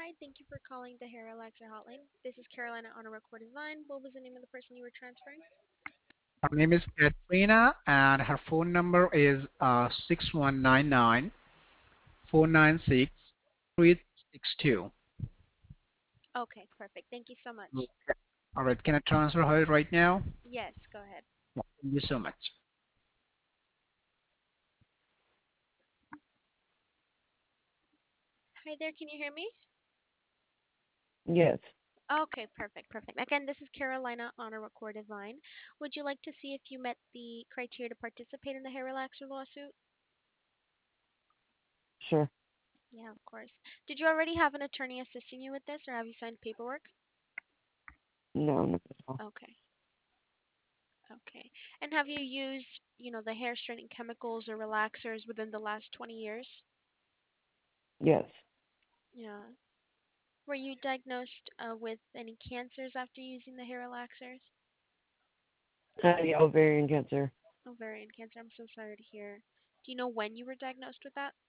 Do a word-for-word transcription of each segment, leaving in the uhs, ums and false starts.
Hi, thank you for calling the Hair Relaxer Hotline. This is Carolina on a recorded line. What was the name of the person you were transferring? Her name is Katrina, and her phone number is uh, six one nine nine four nine six three six two. Okay, perfect. Thank you so much. All right, can I transfer her right now? Yes, go ahead. Yeah, thank you so much. Hi there, can you hear me? Yes, Okay, perfect, perfect. Again, this is Carolina on a recorded line. Would you like to see if you met the criteria to participate in the Hair Relaxer lawsuit? sure. Yeah, of course. Did you already have an attorney assisting you with this, or have you signed paperwork? No, not at all. Okay, okay. And have you used, you know, the hair straightening chemicals or relaxers within the last twenty years? Yes. Yeah. Were you diagnosed uh, with any cancers after using the hair relaxers? Uh, yeah, ovarian cancer. Ovarian cancer. I'm so sorry to hear. Do you know when you were diagnosed with that?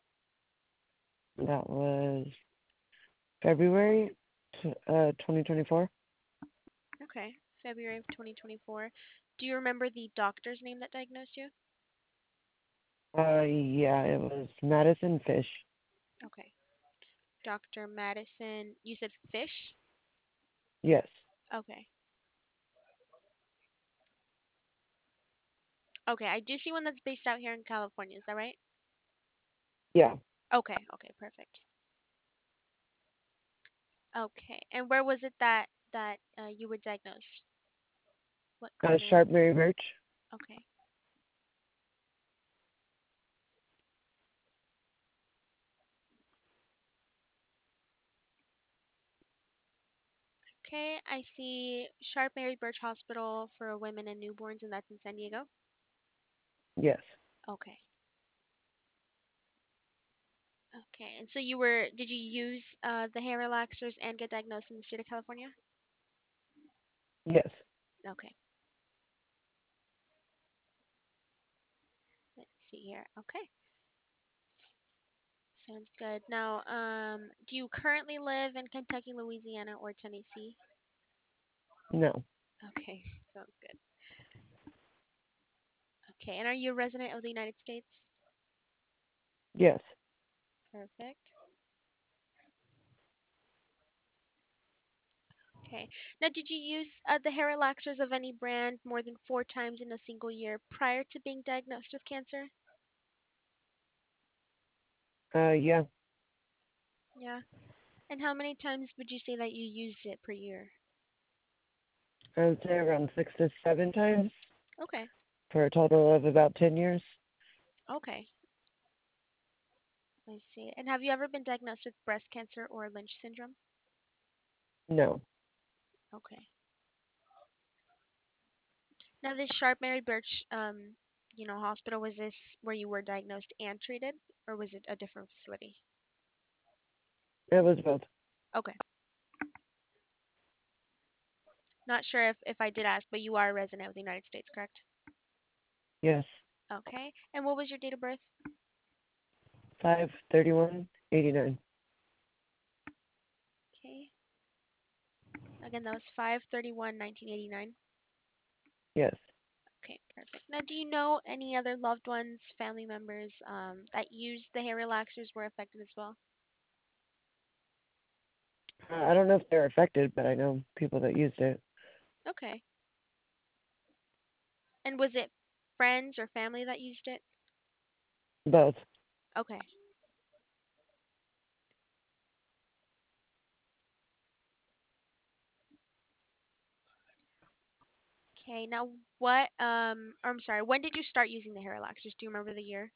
That was February t- uh, twenty twenty-four. Okay, February of twenty twenty-four. Do you remember the doctor's name that diagnosed you? Uh, yeah, it was Madison Fish. Okay, Doctor Madison. You said Fish? Yes. Okay. Okay, I do see one that's based out here in California. Is that right? Yeah. Okay, okay, perfect. Okay, and where was it that that uh, you were diagnosed? What Uh, clinic? Sharp Mary Birch. Okay. Okay, I see Sharp Mary Birch Hospital for Women and Newborns, and that's in San Diego. Yes. Okay. Okay, and so you were, did you use uh, the hair relaxers and get diagnosed in the state of California? Yes. Okay, let's see here. Okay, sounds good. Now, um, do you currently live in Kentucky, Louisiana, or Tennessee? No. Okay, sounds good. Okay, and are you a resident of the United States? Yes. Perfect. Okay. Now, did you use uh, the hair relaxers of any brand more than four times in a single year prior to being diagnosed with cancer? Uh, yeah. Yeah. And how many times would you say that you used it per year? I would say around six to seven times Okay. for a total of about ten years. Okay. I see. And have you ever been diagnosed with breast cancer or Lynch syndrome? No. Okay. Now, this Sharp Mary Birch, um, you know, hospital, was this where you were diagnosed and treated, or was it a different facility? It was both. Okay. Not sure if, if I did ask, but you are a resident of the United States, correct? Yes. Okay. And what was your date of birth? Five thirty-one eighty-nine. Okay. Again, that was five thirty-one nineteen eighty-nine. Yes. Okay, perfect. Now, do you know any other loved ones, family members, um, that used the hair relaxers were affected as well? Uh, I don't know if they're affected, but I know people that used it. Okay. And was it friends or family that used it? Both. Okay. Okay. Now, what? Um, or I'm sorry. When did you start using the hair relaxers? Do you remember the year?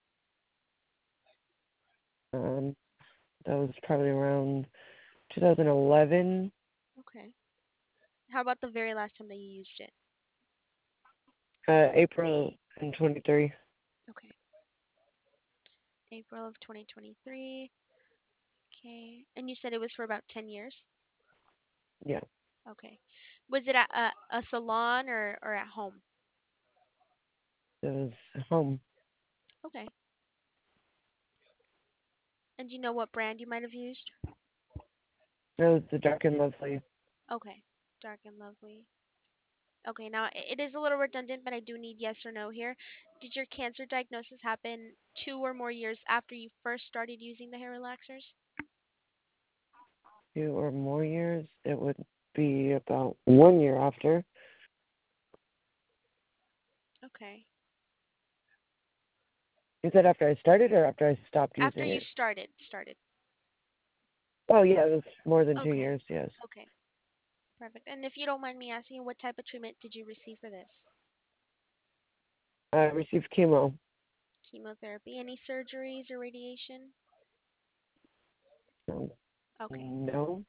Um, that was probably around two thousand eleven. Okay. How about the very last time that you used it? Uh, April in twenty-three. Okay. April of twenty twenty-three. Okay. And you said it was for about ten years? Yeah, Okay. Was it at a, a salon or, or at home? it was home. Okay. And do you know what brand you might have used? No, it's the Dark and Lovely. Okay, dark and lovely. Okay, now i- it is a little redundant, but I do need yes or no here. Did your cancer diagnosis happen two or more years after you first started using the hair relaxers? Two or more years. It would be about one year after. Okay. You said after I started or after I stopped After using you it? started, started. Oh yeah, it was more than two Okay. years. Yes. Okay. Perfect. And if you don't mind me asking, what type of treatment did you receive for this? I received chemo. Chemotherapy? Any surgeries or radiation? Um, Okay. no.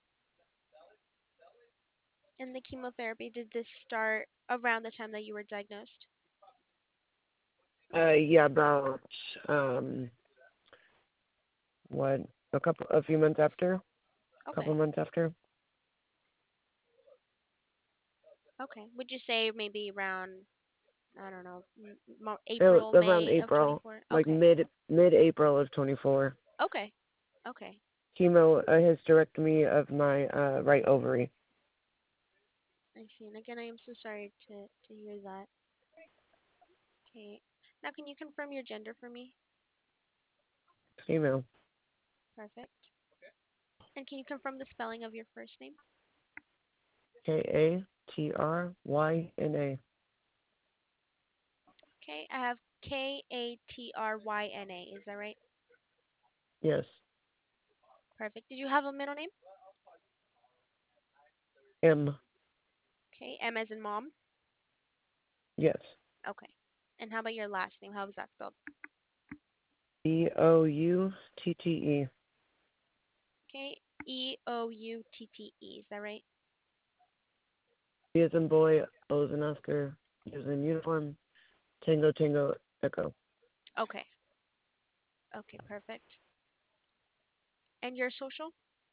And the chemotherapy, did this start around the time that you were diagnosed? Uh, yeah, about um, what? A couple, a few months after. A Okay. couple months after. Okay. Would you say maybe around, I don't know, m- Mar- It was April, around May of April, twenty-four? like Okay. mid mid April of twenty-four. Okay. Okay. Chemo, a hysterectomy of my uh, right ovary. I see. And again, I am so sorry to, to hear that. Okay. Now, can you confirm your gender for me? Female. Perfect. And can you confirm the spelling of your first name? K A T R Y N A. Okay. I have K A T R Y N A. Is that right? Yes. Perfect. Did you have a middle name? M. Okay. M as in mom. Yes. Okay. And how about your last name? How was that spelled? B O U T T E. Okay. E O U T T E. Is that right? B as in boy, O as in Oscar, U as in uniform, Tango Tango Echo. Okay. Okay. Perfect. And your social?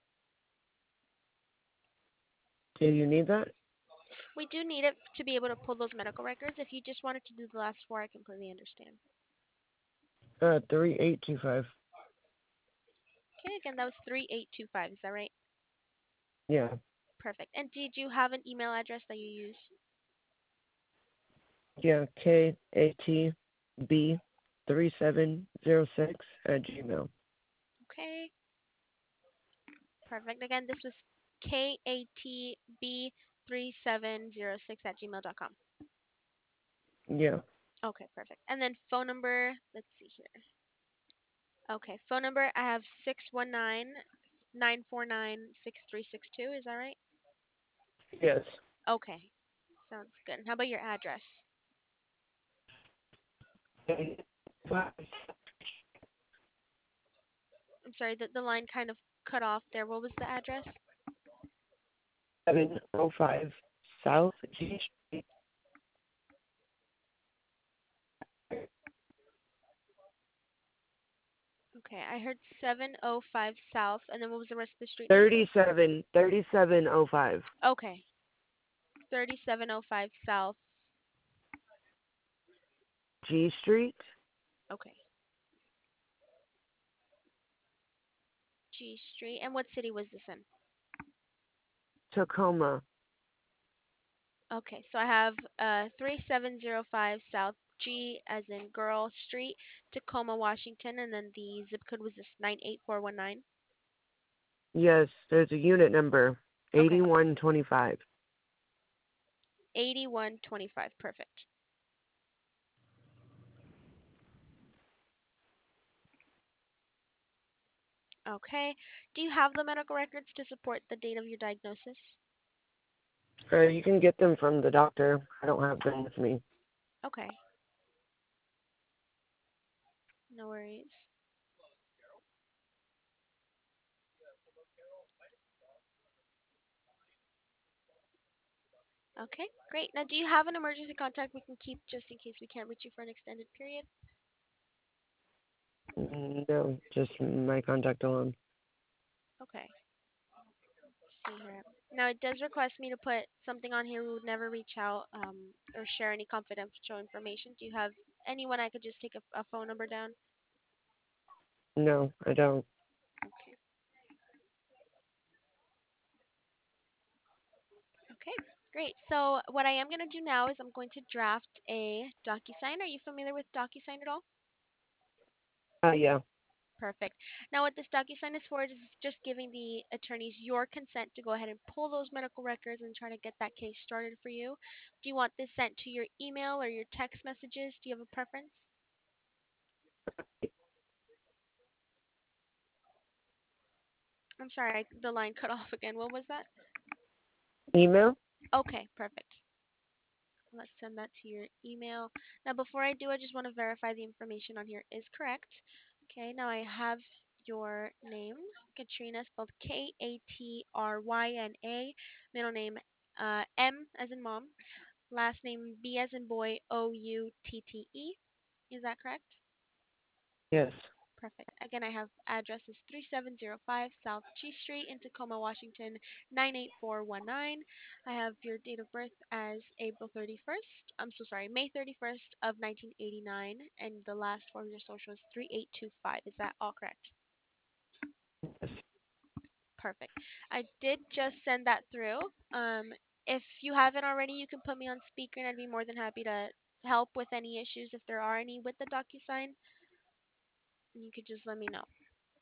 Do you need that? We do need it to be able to pull those medical records. If you just wanted to do the last four, I completely understand. Uh, three eight two five. Okay. Again, that was three eight two five. Is that right? Yeah. Perfect. And did you have an email address that you use? Yeah. K A T B three seven zero six at Gmail. Okay. Perfect. Again, this was K A T B three seven zero six at gmail dot com. Yeah. Okay, perfect. And then phone number, let's see here. Okay, phone number, I have six one nine, nine four nine, six three six two. Is that right? Yes. Okay, sounds good. And how about your address? I'm sorry, the, the line kind of cut off there. What was the address? seven oh five South G Street. Okay, I heard seven oh five South, and then what was the rest of the street name? Thirty-seven, thirty-seven oh five Okay, thirty-seven oh five South. G Street, Okay, G Street. And what city was this in? Tacoma. Okay, so I have uh three seven zero five South G as in girl street, Tacoma, Washington, and then the zip code was this nine eight four one nine. Yes, there's a unit number, Okay, eighty-one twenty-five. eighty-one twenty-five. Perfect. Okay. Do you have the medical records to support the date of your diagnosis? Uh, you can get them from the doctor. I don't have them with me. Okay, no worries. Okay, great. Now, do you have an emergency contact we can keep just in case we can't reach you for an extended period? Mm, No, just my contact alone. Okay. See here. Now it does request me to put something on here. We would never reach out um, or share any confidential information. Do you have anyone I could just take a, a phone number down? No, I don't. Okay. Okay, great. So what I am going to do now is I'm going to draft a DocuSign. Are you familiar with DocuSign at all? Uh, yeah. Perfect. Now, what this DocuSign is for is just giving the attorneys your consent to go ahead and pull those medical records and try to get that case started for you. Do you want this sent to your email or your text messages? Do you have a preference? I'm sorry, I, the line cut off again. What was that? Email? Okay, perfect. Let's send that to your email. Now, before I do, I just want to verify the information on here is correct. Okay, now I have your name, Katrina, spelled K A T R Y N A, middle name uh, M as in mom, last name B as in boy, O U T T E. Is that correct? Yes. Perfect. Again, I have addresses three seven zero five South G Street in Tacoma, Washington, nine eight four one nine. I have your date of birth as April thirty-first. I'm so sorry, May thirty-first of nineteen eighty-nine, and the last four of your social is three eight two five. Is that all correct? Yes. Perfect. I did just send that through. Um, if you haven't already, you can put me on speaker, and I'd be more than happy to help with any issues if there are any with the DocuSign. You could just let me know.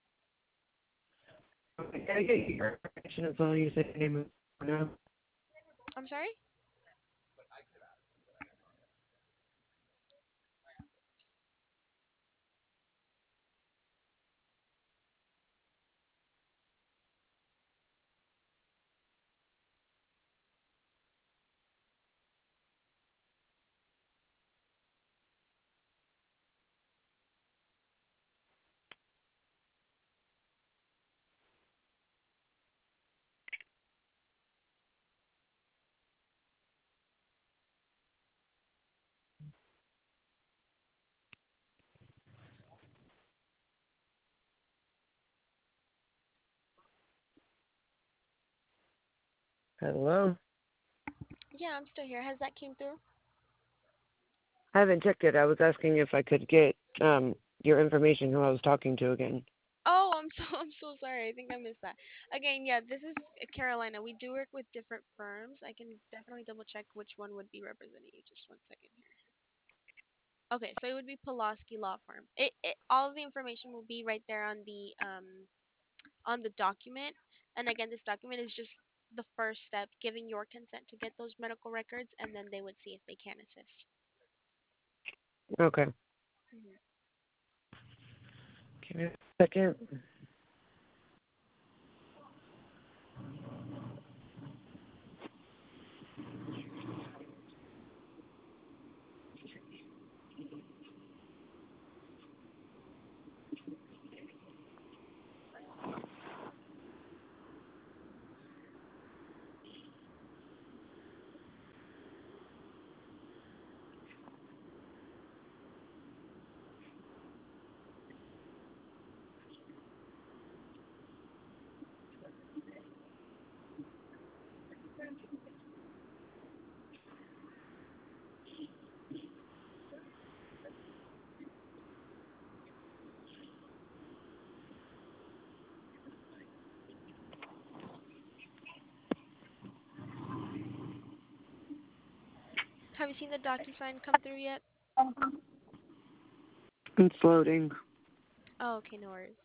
Okay, can I get your information as well? You say your name and now? I'm sorry? Hello? Yeah, I'm still here. Has that came through? I haven't checked it. I was asking if I could get um your information who I was talking to again. Oh, I'm so I'm so sorry. I think I missed that. Again, yeah, this is Carolina. We do work with different firms. I can definitely double check which one would be representing you. Just one second here. Okay, so it would be Pulaski Law Firm. It, it all of the information will be right there on the um on the document. And again, this document is just the first step, giving your consent to get those medical records, and then they would see if they can assist. Okay. Mhm. Give me a second. Have you seen the DocuSign come through yet? It's loading. Oh, okay, no worries.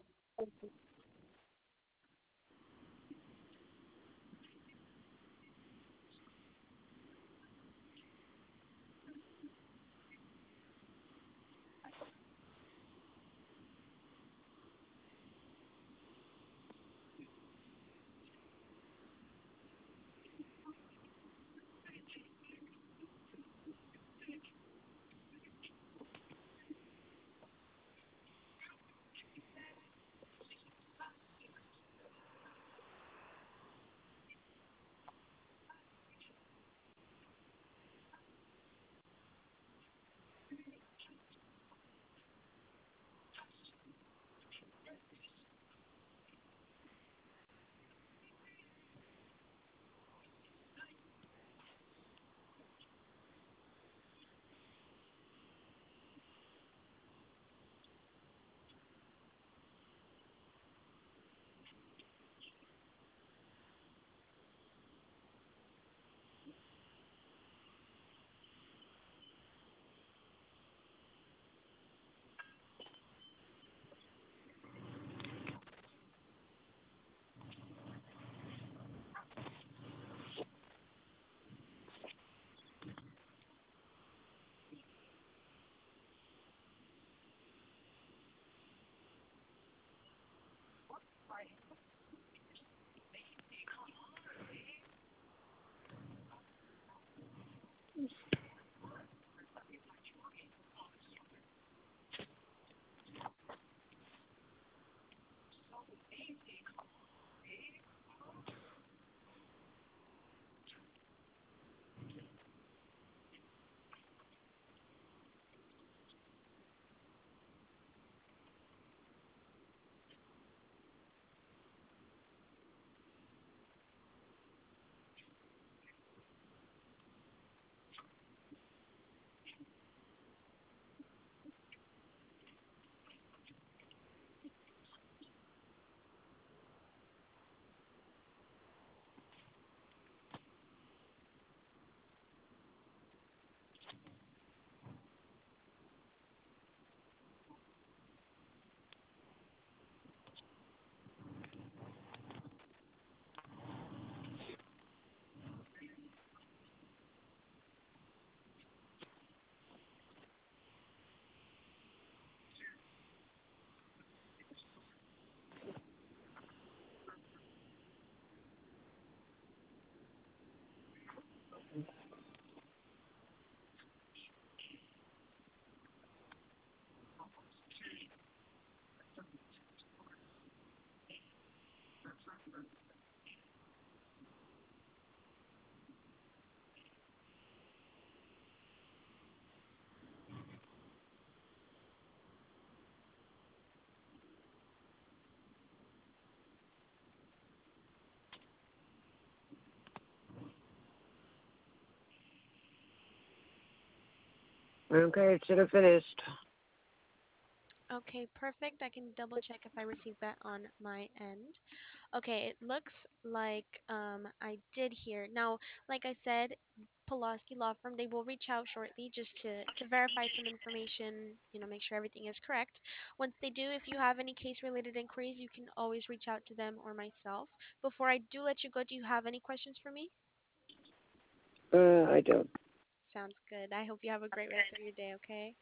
Okay, it should have finished. Okay, perfect. I can double check if I received that on my end. Okay, it looks like um, I did hear. Now, like I said, Pulaski Law Firm, they will reach out shortly just to, to verify some information, you know, make sure everything is correct. Once they do, if you have any case-related inquiries, you can always reach out to them or myself. Before I do let you go, do you have any questions for me? Uh, I don't. Sounds good. I hope you have a great rest of your day, okay?